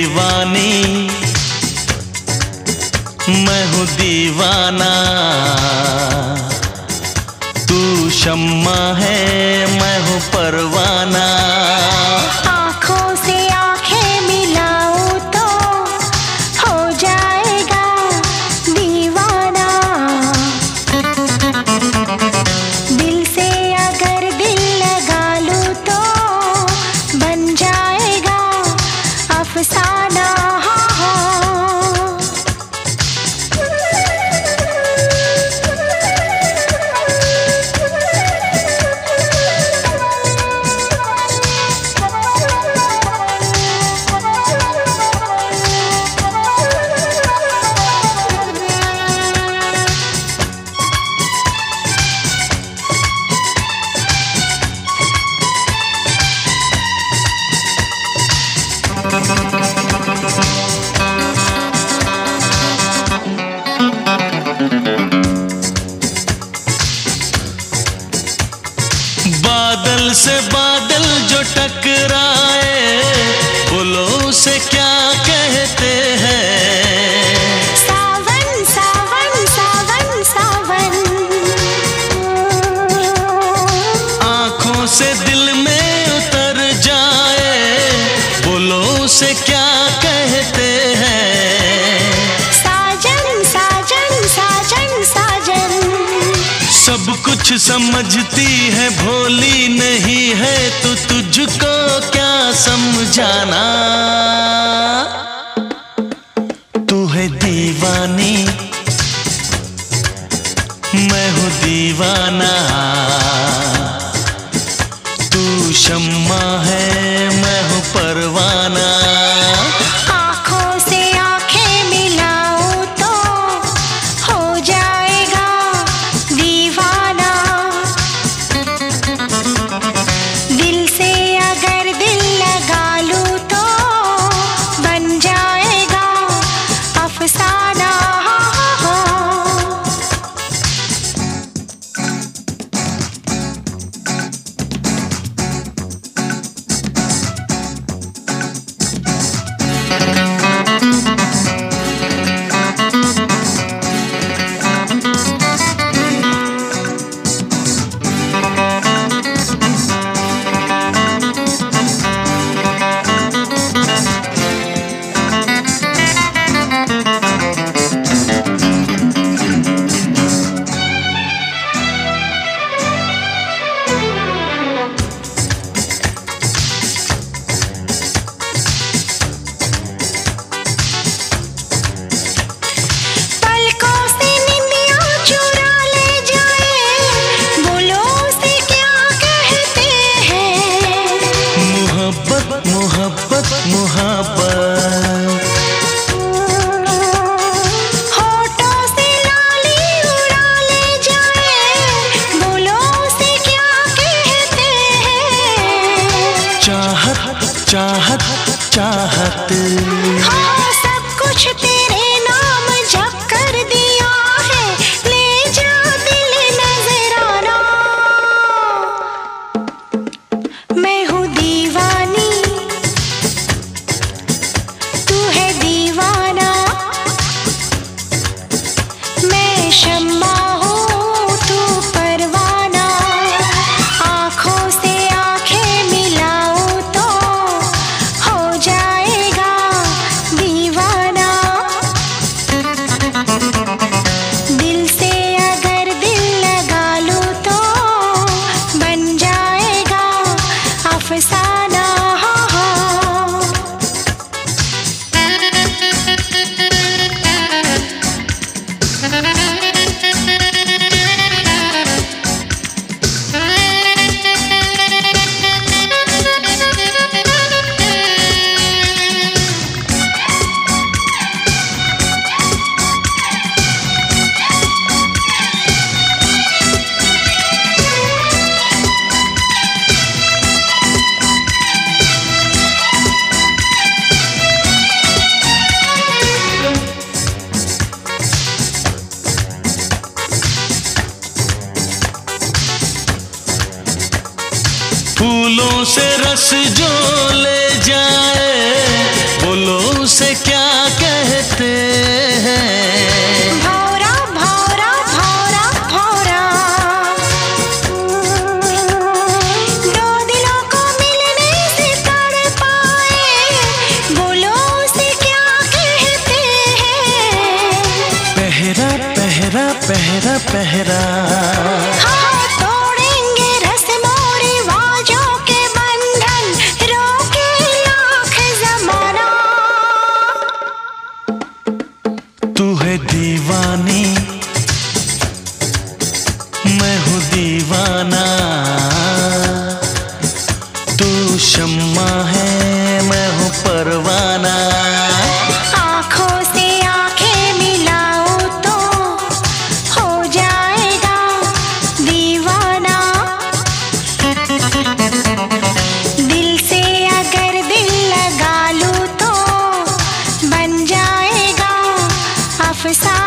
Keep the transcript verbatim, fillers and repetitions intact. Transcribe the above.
दीवानी, मैं हूँ दीवाना। तू शम्मा है, मैं हूँ परवाना। आँखों से आँखें मिलाऊं तो हो जाएगा दीवाना। दिल से अगर दिल लगा लूं तो बन जाएगा अफसाना। बादल से बादल जो टकराए, बोलो उसे क्या कहते हैं? सावन सावन सावन सावन। आँखों से दिल में उतर जाए, बोलो उसे क्या कहते हैं? साजन साजन साजन साजन। सब कुछ समझती है, भोली नहीं है तो तुझको क्या समझाना। तू है दीवानी, मैं हूँ दीवाना। तू शम्मा है, मैं हूँ परवाना। आँखों से आँखें मिलाऊं तो हो जाएगा दीवाना। दिल से अगर दिल लगा लूं तो बन जाएगा अफसाना। मोहब्बत मोहब्बत होठों से लाली उड़ा ले जाए, बोलो उसे क्या कहते हैं? चाहत चाहत चाहत। हाँ, सब कुछ तेरे नाम जप कर दिया है, ले जा दिल नजराना। मैं हूँ दीवानी, तू है दीवाना। मैं शम्मा हूँ, तू परवाना। आँखों से आँखें मिलाऊं तो हो जाएगा दीवाना। दिल से अगर दिल लगा लूं तो बन जाएगा अफसाना। फूलों से रस जो ले जाए, बोलो उसे क्या कहते हैं? भौरा भौरा भौरा भौरा, दो दिलों को मिलने से तड़पाए, बोलो उसे क्या कहते हैं? पहरा पहरा पहरा पहरा, हाँ तोड़ेंगे रस्मों रिवाजों के बंधन, रोके लाख जमाना। तू है दीवानी, मैं हूँ दीवाना। तू शम्मा है, मैं हूँ परवाना। आँखों से आँखें मिलाऊं तो हो जाएगा दीवाना। दिल से अगर दिल लगा लूं तो बन जाएगा अफसाना।